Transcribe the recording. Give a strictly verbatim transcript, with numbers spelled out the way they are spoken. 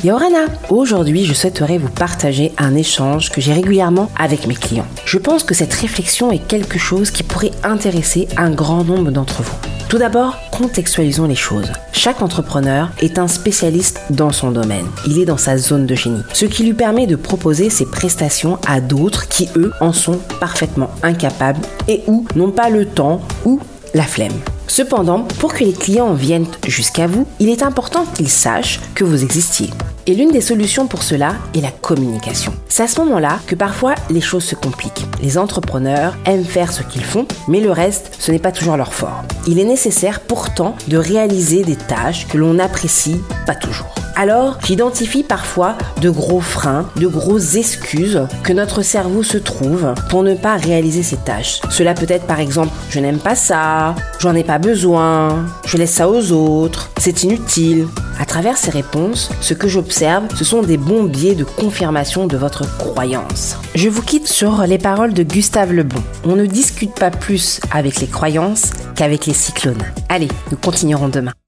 Yorana, aujourd'hui je souhaiterais vous partager un échange que j'ai régulièrement avec mes clients. Je pense que cette réflexion est quelque chose qui pourrait intéresser un grand nombre d'entre vous. Tout d'abord, contextualisons les choses. Chaque entrepreneur est un spécialiste dans son domaine. Il est dans sa zone de génie, ce qui lui permet de proposer ses prestations à d'autres qui, eux, en sont parfaitement incapables et ou n'ont pas le temps ou la flemme. Cependant, pour que les clients viennent jusqu'à vous, il est important qu'ils sachent que vous existiez. Et l'une des solutions pour cela est la communication. C'est à ce moment-là que parfois les choses se compliquent. Les entrepreneurs aiment faire ce qu'ils font, mais le reste, ce n'est pas toujours leur fort. Il est nécessaire pourtant de réaliser des tâches que l'on n'apprécie pas toujours. Alors, j'identifie parfois de gros freins, de grosses excuses que notre cerveau se trouve pour ne pas réaliser ces tâches. Cela peut être par exemple « je n'aime pas ça »,« j'en ai pas besoin »,« je laisse ça aux autres »,« c'est inutile ». À travers ces réponses, ce que j'observe, ce sont des bons biais de confirmation de votre croyance. Je vous quitte sur les paroles de Gustave Le Bon. On ne discute pas plus avec les croyances qu'avec les cyclones. Allez, nous continuerons demain.